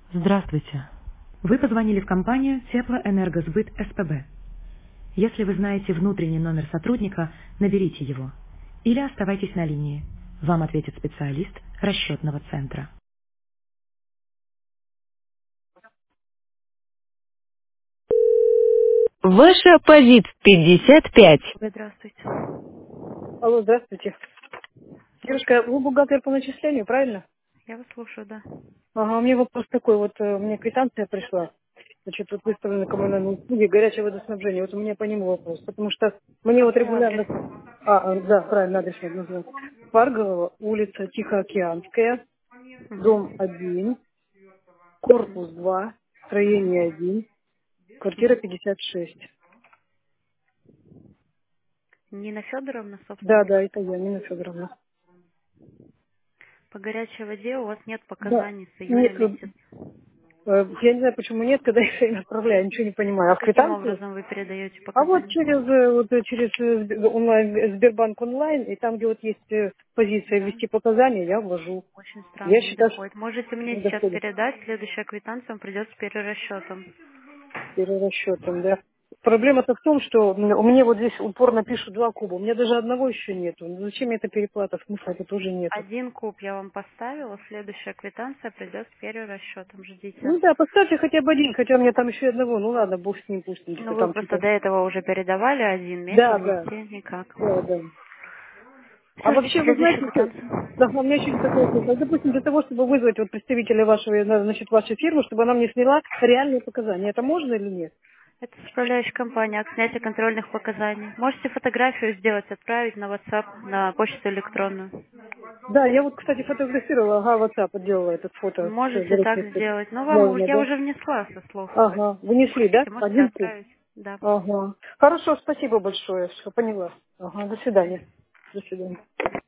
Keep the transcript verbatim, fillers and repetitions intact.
Здравствуйте. Вы позвонили в компанию Теплоэнергосбыт СПБ. Если вы знаете внутренний номер сотрудника, наберите его. Или оставайтесь на линии. Вам ответит специалист расчетного центра. Ваша позит пятьдесят пять. Здравствуйте. Алло, здравствуйте. Девушка, вы бухгалтер по начислению, правильно? Я вас слушаю, да. Ага, у меня вопрос такой, вот э, мне квитанция пришла, значит, тут выставлены коммунальные услуги, горячее водоснабжение, вот у меня по нему вопрос, потому что мне вот Какой адрес? регулярно, а, а, да, правильно, адрес надо назвать, Фаргово, улица Тихоокеанская, дом Угу. один, корпус два, строение один, квартира пятьдесят шесть. Нина Федоровна, Да, собственник. да, это я, Нина Федоровна. По горячей воде у вас нет Да, показаний с июля нет, э, месяца. я не знаю, почему нет, когда я их отправляю, ничего не понимаю. А А в каким квитанции? образом вы передаете А вот показания? через, э, вот, э, через э, Сб- онлайн, э, Сбербанк онлайн, и там, где вот есть э, позиция Да. ввести показания, я ввожу. Очень Я странно, не считаю, что доходит. Можете мне не сейчас доходит передать, следующая квитанция вам придет с перерасчетом. перерасчетом, да. Проблема-то в том, что м, у меня вот здесь упорно пишут два куба. У меня даже одного еще нету. Ну, зачем мне эта переплата? Смысла это тоже нету. Один куб я вам поставила, следующая квитанция придет с перерасчетом. Ждите. Ну да, поставьте хотя бы один, хотя у меня там еще и одного. Ну ладно, бог с ним, пусть, Ну, если вы там просто типа. до этого уже передавали один месяц, Да, да, здесь никак. да, да. А Все, ждите вообще, вы следующую знаете, что... Да, квитанцию. у меня еще такой вопрос. А, допустим, для того, чтобы вызвать вот представителя вашего, э, значит, вашей фирмы, чтобы она мне сняла реальные показания, это можно или нет? Это составляющая компания, акт снятия контрольных показаний. Можете фотографию сделать, отправить на WhatsApp, на почту электронную. Да, я вот, кстати, фотографировала, ага, WhatsApp делала этот фото с Можете так горячей. сделать. Но вам уж Можно, я да? уже внесла со слов. Ага, вынесли, да? Хотите, можете Один куб. отправить. Да. Ага. Хорошо, спасибо большое, что поняла. Ага, до До свидания. свидания. До свидания.